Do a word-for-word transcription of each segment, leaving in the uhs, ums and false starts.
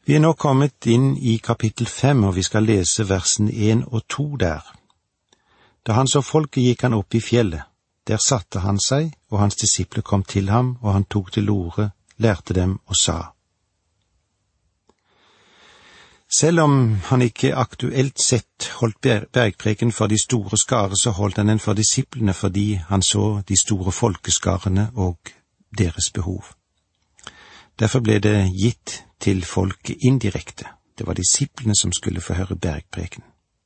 Vi er nå kommet inn i kapittel fem, og vi skal lese versen én og to der. Da han så folket, gikk han opp i fjellet. Der satte han seg, og hans disipler kom til ham, og han tok til orde, lærte dem og sa. Selv om han ikke aktuelt sett holdt bergpreken for de store skare, så holdt han den for disiplene fordi han så de store folkeskarene og deres behov. Derfor ble det gitt til folket indirekte. Det var disiplene som skulle få høre bergpreken.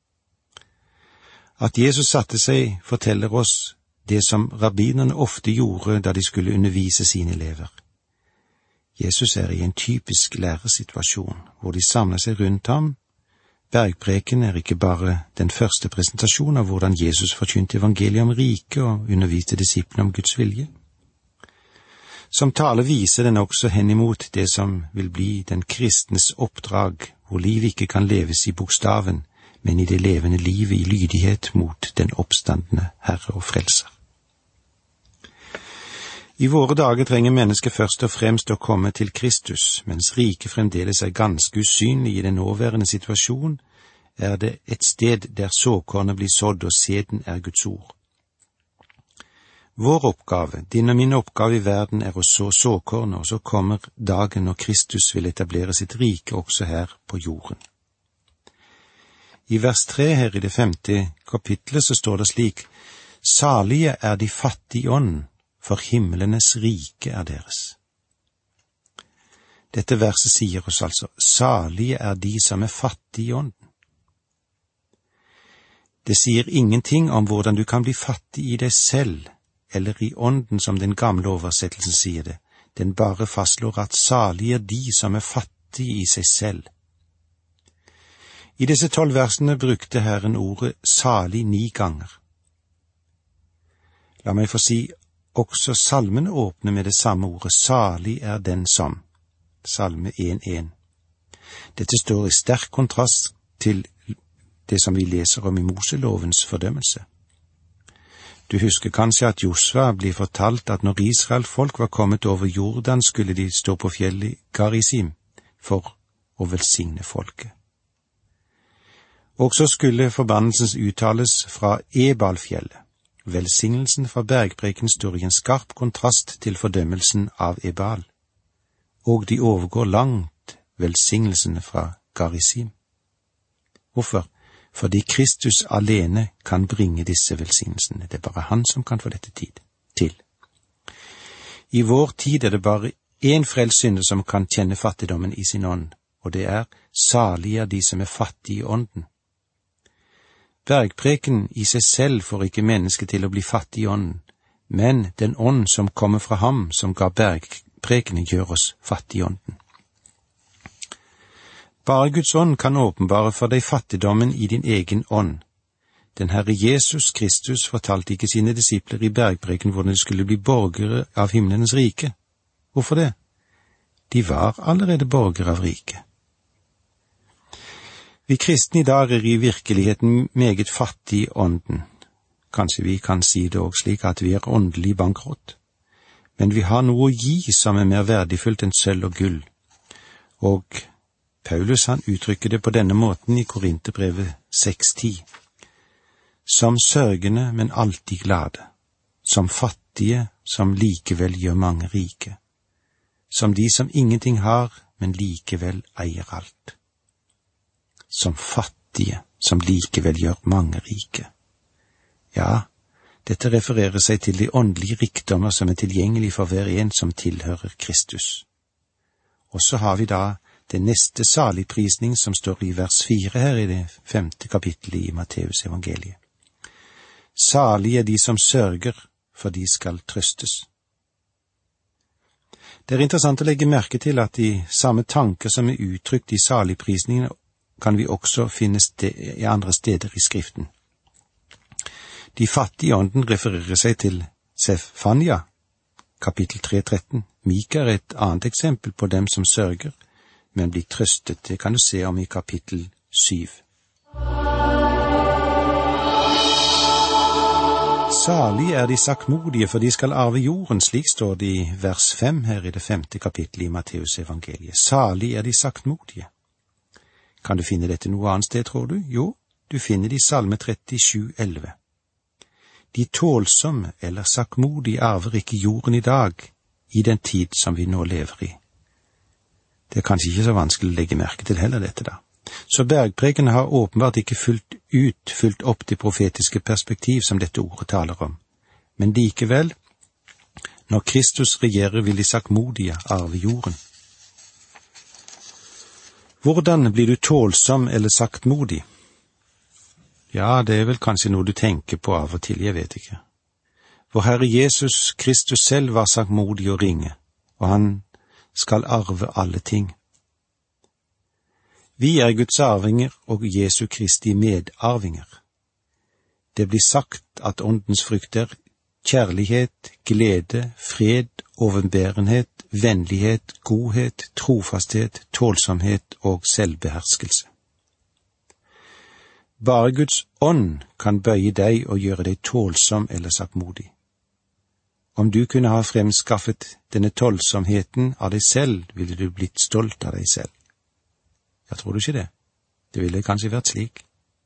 At Jesus satte seg forteller oss det som rabbinerne ofte gjorde da de skulle undervise sine elever. Jesus er i en typisk læresituasjon, hvor de samler seg rundt ham. Bergpreken er ikke bare den første presentasjonen av hvordan Jesus forkynte evangeliet om riket og underviste disiplene om Guds vilje. Som tale viser den også henimot det som vil bli den kristnes oppdrag, hvor livet ikke kan leves i bokstaven, men i det levende livet i lydighet mot den oppstandende Herre og Frelser. I våre dager trenger mennesket først og fremst å komme til Kristus, mens riket fremdeles er ganske usynlig i den nåværende situasjon, er det et sted der såkornet blir sådd og sæden er Guds ord. Vår oppgave, din og min oppgave i verden er å så såkornet, og så kommer dagen når Kristus vil etablere sitt rike også her på jorden. I vers tre her i det femte kapitlet så står det slik: Salige er de fattige i ånden, for himmelenes rike er deres. Dette verset sier oss altså, salige er de som er fattige i ånden. Det sier ingenting om hvordan du kan bli fattig i deg selv, eller i ånden som den gamle oversettelsen sier det. Den bare fastslår at salige er de som er fattige i seg selv. I disse tolv versene brukte Herren ordet salig ni ganger. La meg få si, også salmene åpner med det samme ordet, salig er den som. Salme en en. Dette står i sterk kontrast til det som vi leser om i Moselovens fordømmelse. Du husker kanskje at Josva blir fortalt at når Israel folk var kommet over Jordan, skulle de stå på fjellet Garizim for å velsigne folket. Og så skulle forbannelsen uttales fra Ebalfjellet. Velsignelsen fra bergpreken står i en skarp kontrast til fordømmelsen av Ebal, og de overgår langt velsignelsene fra Garizim. Hvorfor? Fordi Kristus alene kan bringe disse velsignelsene. Det er bare han som kan få dette tid til. I vår tid er det bare én frelst synder som kan kjenne fattigdommen i sin ånd, og det er salige er de som er fattige i ånden. Bergpreken i seg selv får ikke mennesket til å bli fattig i ånden, men den ånd som kommer fra ham som ga bergprekene gjør oss fattig i ånden. Bare Guds ånd kan åpenbare for deg fattigdommen i din egen ånd. Den Herre Jesus Kristus fortalte ikke sine disipler i bergpreken hvordan de skulle bli borgere av himmelens rike. Hvorfor det? De var allerede borgere av riket. Vi kristne i dag er i virkeligheten meget fattig i ånden. Kanskje vi kan si det også slik at vi er åndelig bankrott. Men vi har noe å gi som er mer verdifullt enn sølv og gull. Og Paulus han uttrykker det på denne måten i Korinterbrevet seks ti. Som sørgende, men alltid glade. Som fattige, som likevel gjør mange rike. Som de som ingenting har, men likevel eier alt. Som fattige, som likevel gjør mange rike. Ja, dette refererer seg til de åndelige rikdommer som er tilgjengelig for hver en som tilhører Kristus. Og så har vi da det neste saligprisning som står i vers fire her i det femte kapittelet i Matteus evangeliet. Salige er de som sørger, for de skal trøstes. Det er interessant å legge merke til at de samme tanker som er uttrykt i saligprisningene kan vi også finne i andre steder i Skriften. De fattige i ånden refererer seg til Sefania, kapittel tre tretten. Mika er et annet eksempel på dem som sørger, men blir trøstet. Det kan du se om i kapittel syv. Salig er de saktmodige, for de skal arve jorden, slik står det i vers fem her i det femte kapittelet i Matteus evangeliet. Salig er de saktmodige. Kan du finne dette noe annet sted, tror du? Jo, du finner det i Salme trettisju elleve. De tålsomme eller saktmodige arver ikke jorden i dag, i den tid som vi nå lever i. Det er kanskje ikke så vanskelig å legge merke til heller dette da. Så bergprekene har åpenbart ikke fulgt ut, fulgt opp det profetiske perspektiv som dette ordet taler om. Men likevel, når Kristus regjerer, vil de saktmodige arve jorden. Hvordan blir du tålsom eller saktmodig? Ja, det er vel kanskje noe du tenker på av og til, jeg vet ikke. Vår Herre Jesus Kristus selv var saktmodig og ringe, og han skal arve alle ting. Vi er Guds arvinger og Jesu Kristi medarvinger. Det blir sagt at åndens frukt er kjærlighet, glede, fred, overbærenhet, vennlighet, godhet, trofasthet, tålsomhet og selvbeherskelse. Bare Guds ånd kan bøye deg og gjøre deg tålsom eller saktmodig. Om du kunne ha fremskaffet denne tålsomheten av deg selv, ville du blitt stolt av deg selv. Jeg tror du ikke det. Det ville kanskje vært slik.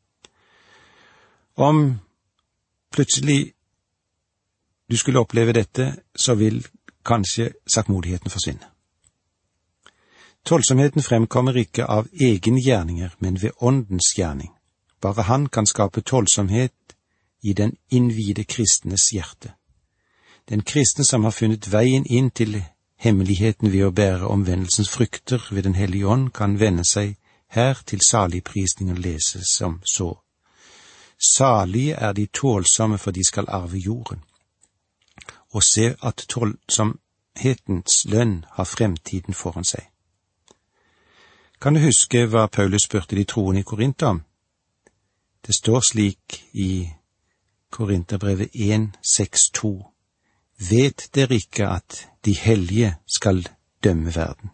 Om plutselig du skulle oppleve dette, så vil kanskje saktmodigheten forsvinne. Tålsomheten fremkommer ikke av egen gjerninger, men ved åndens gjerning. Bare han kan skape tålsomhet i den innvide kristnes hjerte. Den kristne som har funnet veien inn til hemmeligheten ved å bære omvendelsens frukter ved den hellige ånd, kan vende seg her til saligprisningen og lese som så. Salige er de tålsomme, for de skal arve jorden. Og se at tålsomhetens lønn har fremtiden foran seg. Kan du huske hva Paulus spurte de troende i Korint om? Det står slik i Korinterbrevet en seks to. Vet dere ikke at de hellige skal dømme verden?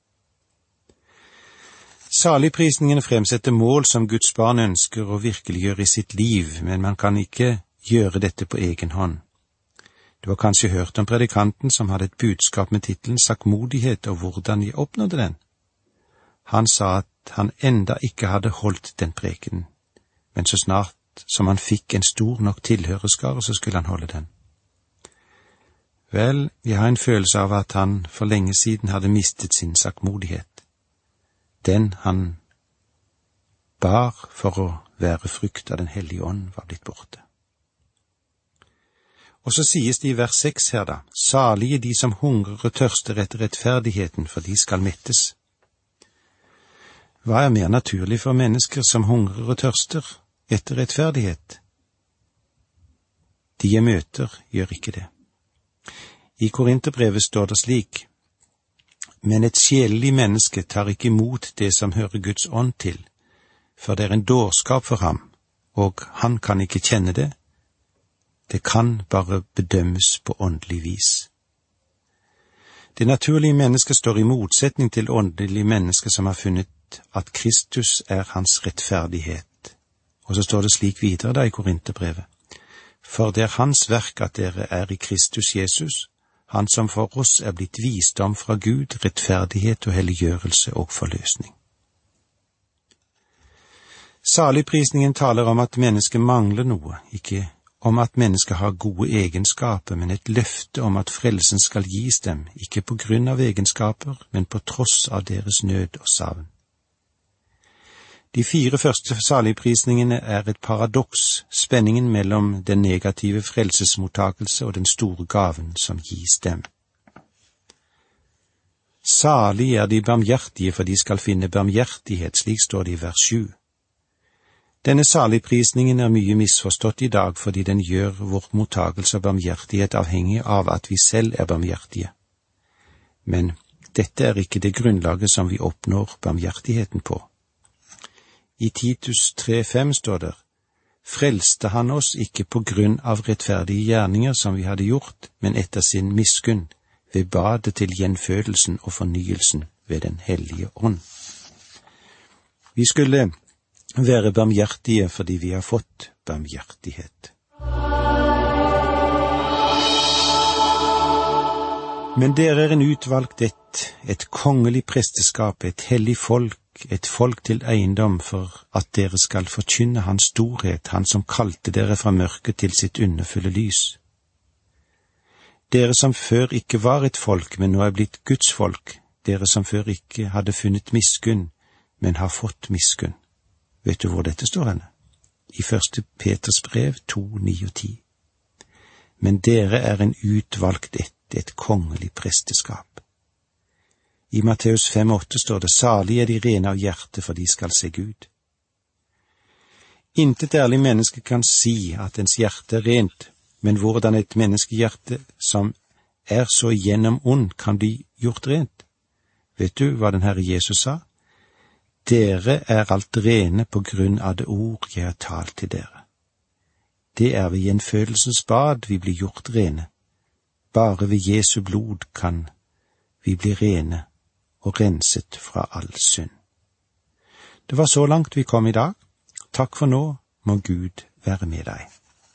Saligprisningen fremsetter mål som Guds barn ønsker å virkeliggjøre i sitt liv, men man kan ikke gjøre dette på egen hånd. Du har kanskje hørt om predikanten som hadde et budskap med titelen Saktmodighet og hvordan jeg oppnådde den. Han sa at han enda ikke hadde holdt den prekenen, men så snart som han fikk en stor nok tilhørerskare, så skulle han holde den. Vel, jeg har en følelse av at han for lenge siden hadde mistet sin saktmodighet. Den han bar for å være frukt av den hellige ånd var blitt borte. Og så sies det i vers seks her da, salige de som hungrer og tørster etter rettferdigheten, for de skal mettes. Hva er mer naturlig for mennesker som hungrer og tørster etter rettferdighet? De jeg møter gjør ikke det. I Korinterbrevet står det slik, men et sjelelig menneske tar ikke imot det som hører Guds ånd til, for det er en dårskap for ham, og han kan ikke kjenne det. Det kan bare bedømmes på åndelig vis. Det naturlige mennesket står i motsetning til åndelige mennesker som har funnet at Kristus er hans rettferdighet. Og så står det slik videre da i Korinterbrevet. For det er hans verk at dere er i Kristus Jesus, han som for oss er blitt visdom fra Gud, rettferdighet og helliggjørelse og forløsning. Saligprisningen taler om at mennesket mangler noe, ikke om at mennesket har gode egenskaper, men et løfte om at frelsen skal gis dem, ikke på grunn av egenskaper, men på tross av deres nød og savn. De fire første saligprisningene er et paradoks, spenningen mellom den negative frelsesmottakelse og den store gaven som gis dem. Salig er de barmhjertige, for de skal finne barmhjertighet, slik står det i vers sju. Denne saligprisningen er mye misforstått i dag, fordi den gjør vår mottagelse av barmhjertighet avhengig av at vi selv er barmhjertige. Men dette er ikke det grunnlaget som vi oppnår barmhjertigheten på. I Titus tre fem står det, frelste han oss ikke på grunn av rettferdige gjerninger som vi hadde gjort, men etter sin miskunn, ved badet til gjenfødelsen og fornyelsen ved den hellige ånd. Vi skulle være barmhjertige fordi vi har fått barmhjertighet. Men dere er en utvalgt ett, et kongelig presteskap, et hellig folk, et folk til eiendom, for at dere skal forkynne hans storhet, han som kalte dere fra mørket til sitt underfulle lys. Dere som før ikke var et folk, men nå er blitt Guds folk, dere som før ikke hadde funnet miskunn, men har fått miskunn. Vet du hvor dette står henne? I første Peters brev to, ni og ti. Men dere er en utvalgt ett, et kongelig presteskap. I Matteus fem, åtte står det, salig er de rene av hjerte, for de skal se Gud. Intet ærlig menneske kan si at ens hjerte er rent, men hvordan et menneskehjerte som er så gjennom ond kan bli gjort rent? Vet du hva den Herre Jesus sa? Dere er alt rene på grunn av det ord jeg har talt til dere. Det er ved gjenfødelsens bad vi blir gjort rene. Bare ved Jesu blod kan vi bli rene og renset fra all synd. Det var så langt vi kom i dag. Takk for nå, må Gud være med deg.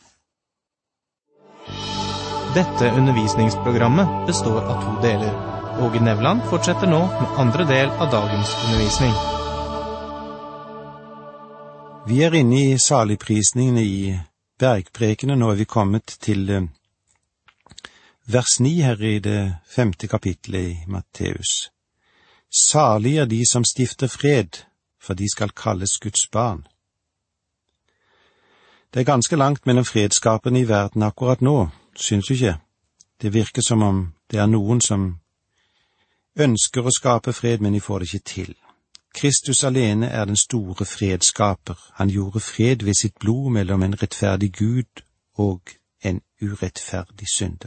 Dette undervisningsprogrammet består av to deler. Åge Nevland fortsetter nå med andre del av dagens undervisning. Vi er inne i saligprisningene i bergprekene. Nå er vi kommet til vers ni her i det femte kapitlet i Matteus. Salig er de som stifter fred, for de skal kalles Guds barn. Det er ganske langt mellom fredskaperne i verden akkurat nå, synes du ikke? Det virker som om det er noen som ønsker å skape fred, men de får det ikke til. Kristus alene er den store fredskaper. Han gjorde fred ved sitt blod mellom en rettferdig Gud og en urettferdig synder.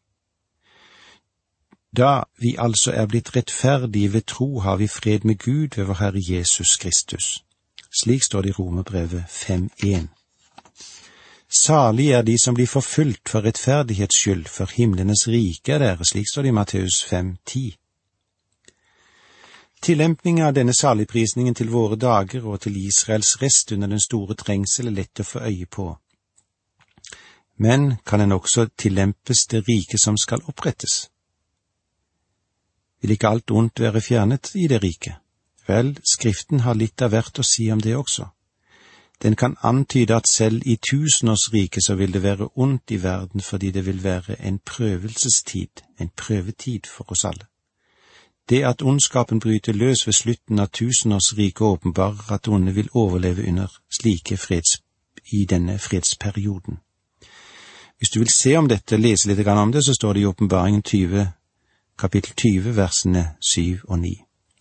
Da vi altså er blitt rettferdige ved tro, har vi fred med Gud ved vår Herre Jesus Kristus. Slik står det i Romerbrevet fem, en. Salig er de som blir forfulgt for rettferdighets skyld, for himlenes rike er dere, slik står det i Matteus fem, ti. Tillempningen av denne saligprisningen til våre dager og til Israels rest under den store trengsel er lett å få øye på. Men kan den også tillempes det rike som skal opprettes? Vil ikke alt ondt være fjernet i det rike? Vel, Skriften har litt av hvert å si om det også. Den kan antyde at selv i tusenårsriket så vil det være ondt i verden fordi det vil være en prøvelsestid, en prøvetid for oss alle. Det at ondskapen bryter løs ved slutten av tusenårsriket åpenbarer at onde vil overleve under slike freds, i denne fredsperioden. Hvis du vil se om dette, lese litt om det, så står det i Åpenbaringen tyve, kapittel tyve, versene syv og ni.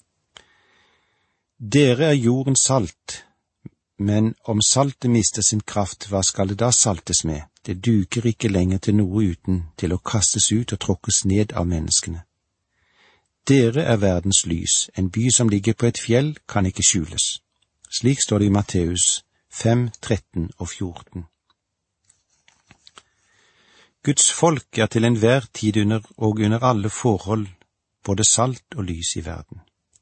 Dere er jordens salt, men om saltet mister sin kraft, hva skal det da saltes med? Det duker ikke lenger til noe uten til å kastes ut og tråkkes ned av menneskene. Dere er verdens lys, en by som ligger på et fjell kan ikke skjules. Slik står det i Matteus fem, tretten og fjorten. Guds folk er til enhver tid under og under alle forhold, både salt og lys i verden.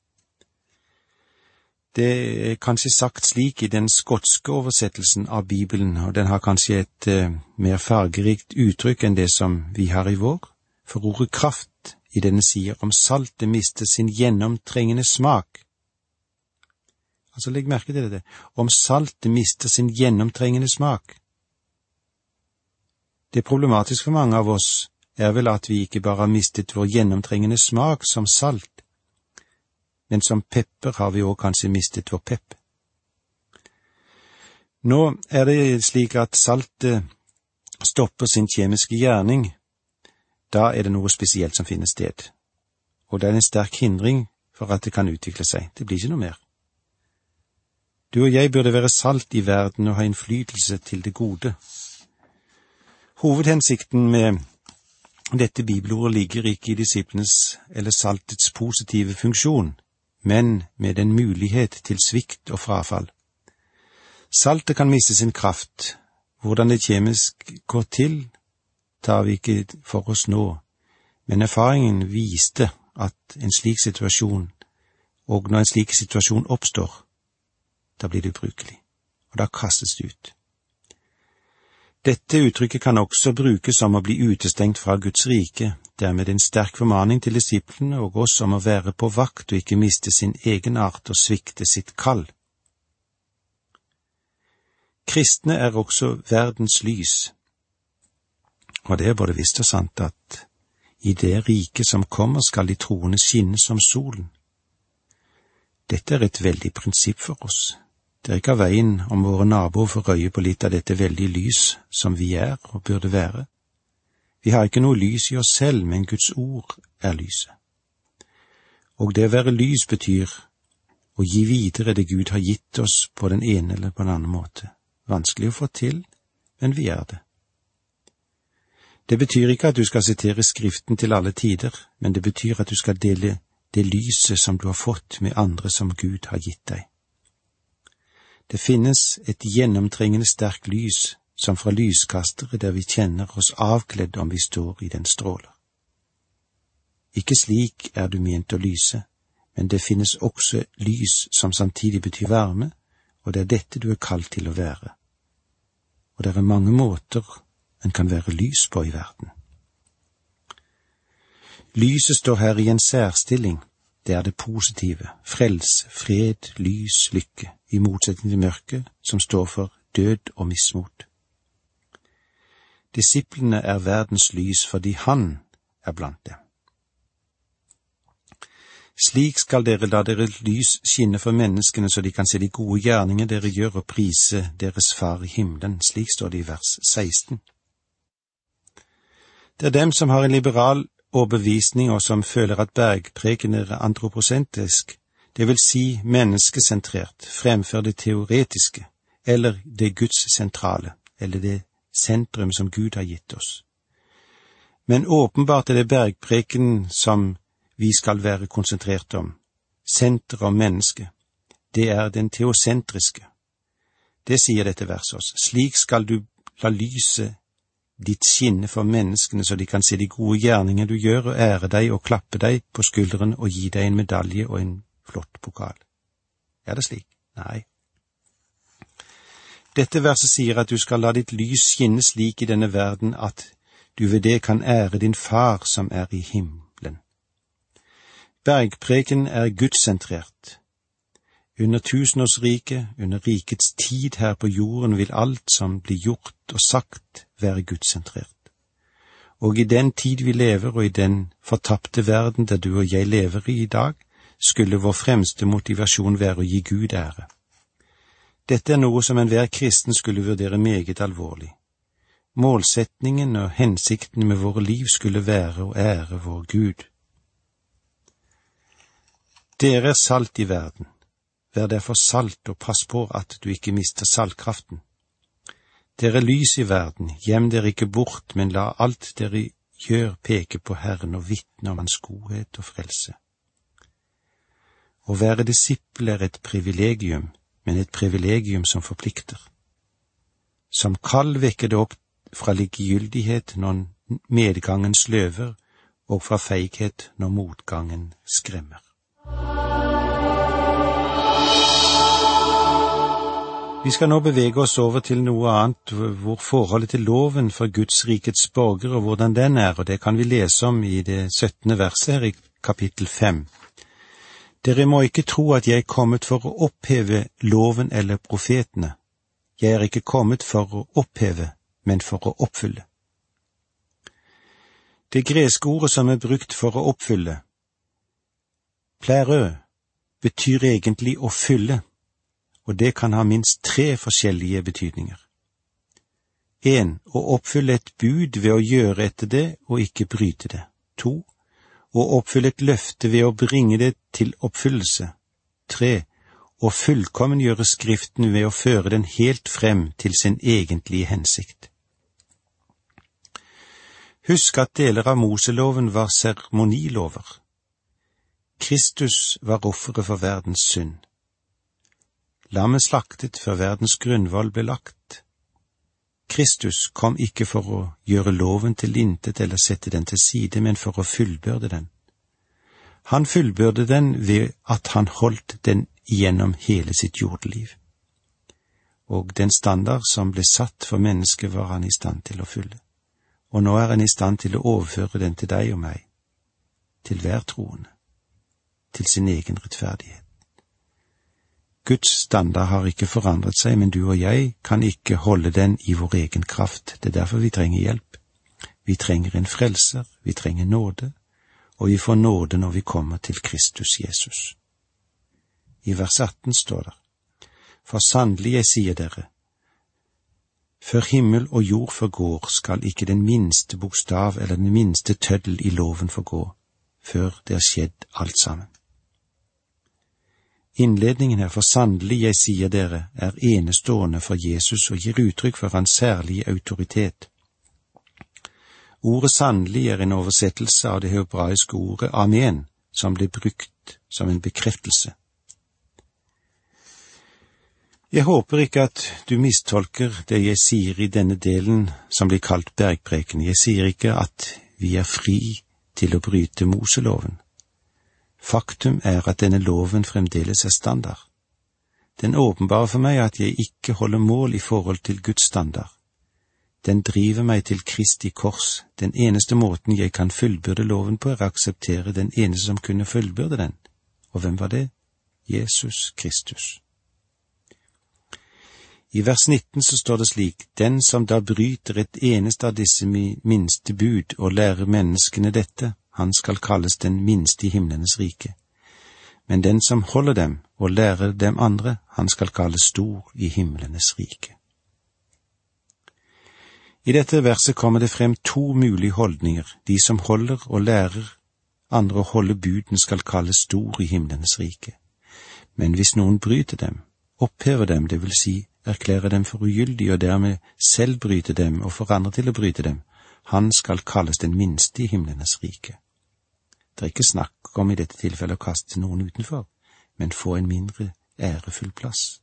Det er kanskje sagt slik i den skotske oversettelsen av Bibelen, og den har kanskje et uh, mer fargerikt uttrykk enn det som vi har i vår, for ordet kraft i denne sier om saltet mister sin gjennomtrengende smak. Altså legg merke til det, om saltet mister sin gjennomtrengende smak. Det problematisk for mange av oss er vel at vi ikke bare har mistet vår gjennomtrengende smak som salt, men som pepper har vi også kanskje mistet vår pepp. Nå er det slik at saltet stopper sin kjemiske gjerning. Da er det noe spesielt som finner sted, og det er en sterk hindring for at det kan utvikle seg. Det blir ikke noe mer. Du og jeg burde være salt i verden og ha innflytelse til det gode. Hovedhensikten med dette bibelordet ligger ikke i disiplenes eller saltets positive funksjon, men med en mulighet til svikt og frafall. Saltet kan miste sin kraft. Hvordan det kjemisk går til, tar vi ikke for oss nå, men erfaringen viste at en slik situasjon, og når en slik situasjon oppstår, da blir det ubrukelig, og da kastes det ut. Dette uttrykket kan også brukes som å bli utestengt fra Guds rike. Dermed en sterk formaning til disiplene og oss om å være på vakt og ikke miste sin egen art og svikte sitt kall. Kristne er også verdens lys, og det er både visst og sant at i det rike som kommer skal de troende skinne som solen. Dette er et veldig prinsipp for oss. Det er ikke av veien om våre naboer får røye på litt av dette veldige lys som vi er og burde være. Vi har ikke noe lys i oss selv, men Guds ord er lyset. Og det å være lys betyr å gi videre det Gud har gitt oss på den ene eller på den andre måte. Vanskelig å få til, men vi er det. Det betyr ikke at du skal sitere Skriften til alle tider, men det betyr at du skal dele det lyset som du har fått med andre som Gud har gitt deg. Det finnes et gjennomtrengende sterkt lys, som fra lyskastere der vi kjenner oss avkledd om vi står i den stråler. Ikke slik er du ment å lyse, men det finnes også lys som samtidig betyr varme, og det er dette du er kalt til å være. Og det er mange måter en kan være lys på i verden. Lyset står her i en særstilling. Det er det positive, frelse, fred, lys, lykke, i motsetning til mørket, som står for død og mismot. Disiplene er verdens lys fordi han er blant dem. Slik skal dere la deres lys skinne for menneskene, så de kan se de gode gjerninger dere gjør og prise deres far i himmelen. Slik står det i vers seksten. Det er dem som har en liberal overbevisning og som føler at bergpreken er antroposentrisk, det vil si menneskesentrert, fremfor det teoretiske, eller det gudssentrale, eller det sentrum som Gud har gitt oss. Men åpenbart er det bergpreken som vi skal være konsentrert om, senter om mennesket. Det er den teosentriske. Det sier dette verset oss. Slik skal du la lyset ditt skinne for menneskene, så de kan se de gode gjerninger du gjør, og ære deg og klappe deg på skulderen og gi deg en medalje og en flott pokal. Er det slik? Nei. Dette verset sier at du skal la ditt lys skinne slik i denne verden at du ved det kan ære din far som er i himmelen. Bergpreken er gudsentrert. Under tusenårsriket, under rikets tid her på jorden, vil alt som blir gjort og sagt være gudsentrert. Og i den tid vi lever, og i den fortapte verden der du og jeg lever i i dag, skulle vår fremste motivasjon være å gi Gud ære. Dette er noe som enhver kristen skulle vurdere meget alvorlig. Målsetningen og hensikten med våre liv skulle være å ære vår Gud. Dere er salt i verden. Vær derfor salt og pass på at du ikke mister saltkraften. Dere er lys i verden, gjem dere ikke bort, men la alt dere gjør peke på Herren og vitne om hans godhet og frelse. Å være disippel er et privilegium, men et privilegium som forplikter. Som kall vekker det opp fra likegyldighet når medgangen sløver, og fra feighet når motgangen skremmer. Vi skal nå bevege oss over til noe annet, hvor forholdet til loven for Guds rikets borgere og hvordan den er, og det kan vi lese om i det syttende verset her i kapittel fem. Dere må ikke tro at jeg er kommet for å oppheve loven eller profetene. Jeg er ikke kommet for å oppheve, men for å oppfylle. Det greske ordet som er brukt for å oppfylle, plerø, betyr egentlig å fylle, og det kan ha minst tre forskjellige betydninger. En, å oppfylle et bud ved å gjøre etter det og ikke bryte det. To, å oppfylle et løfte ved å bringe det til oppfyllelse. Tre, å fullkommengjøre Skriften ved å føre den helt frem til sin egentlige hensikt. Husk at deler av Moseloven var seremonilover. Kristus var offeret for verdens synd. Lammet slaktet før verdens grunnvoll ble lagt. Kristus kom ikke for å gjøre loven til intet eller sette den til side, men for å fullbyrde den. Han fullbyrde den ved at han holdt den gjennom hele sitt jordeliv. Og den standard som ble satt for mennesket var han i stand til å fylle. og nå er han i stand til å overføre den til deg og meg, til hver troende, til sin egen rettferdighet. Guds standard har ikke forandret seg, men du og jeg kan ikke holde den i vår egen kraft. Det er derfor vi trenger hjelp. Vi trenger en frelser, vi trenger nåde, og vi får nåde når vi kommer til Kristus Jesus. I vers atten står det, for sannelig jeg sier dere, før himmel og jord forgår, skal ikke den minste bokstav eller den minste tøddel i loven forgå, før det er skjedd alt sammen. Innledningen her, for sannelig jeg sier dere, er enestående for Jesus og gir uttrykk for hans særlige autoritet. Ordet sannelig er en oversettelse av det hebraiske ordet amen, som ble brukt som en bekreftelse. Jeg håper ikke at du mistolker det jeg sier i denne delen som blir kalt bergpreken. Jeg sier ikke at vi er fri til å bryte Moseloven. Faktum er at denne loven fremdeles er standard. Den åpenbarer for meg at jeg ikke holder mål i forhold til Guds standard. Den driver meg til Kristi kors. Den eneste måten jeg kan fullbyrde loven på er å akseptere den eneste som kunne fullbyrde den. Og hvem var det? Jesus Kristus. I vers nitten så står det slik, den som da bryter et eneste av disse minste bud og lærer menneskene dette, han skal kalles den minste i himlenes rike. Men den som holder dem og lærer dem andre, han skal kalles stor i himlenes rike. I dette verset kommer det frem to mulige holdninger. De som holder og lærer andre å holde buden skal kalles stor i himlenes rike. Men hvis noen bryter dem, opphever dem, det vil si erklærer dem for ugyldige og dermed selv bryter dem og får andre til å bryte dem, han skal kalles den minste i himlenes rike. Det er ikke snakk om i dette tilfellet å kaste noen utenfor, men få en mindre ærefull plass.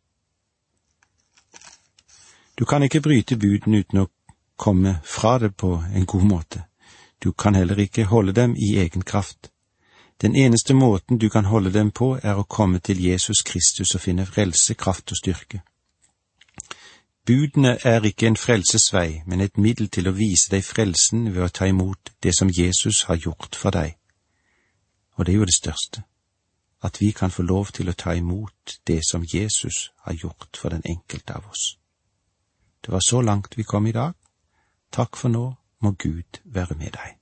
Du kan ikke bryte buden uten å komme fra det på en god måte. Du kan heller ikke holde dem i egen kraft. Den eneste måten du kan holde dem på er å komme til Jesus Kristus og finne frelse, kraft og styrke. Budene er ikke en frelsesvei, men et middel til å vise deg frelsen ved å ta imot det som Jesus har gjort for deg. Og det er jo det største, at vi kan få lov til å ta imot det som Jesus har gjort for den enkelte av oss. Det var så langt vi kom i dag. Takk for nå, må Gud være med deg.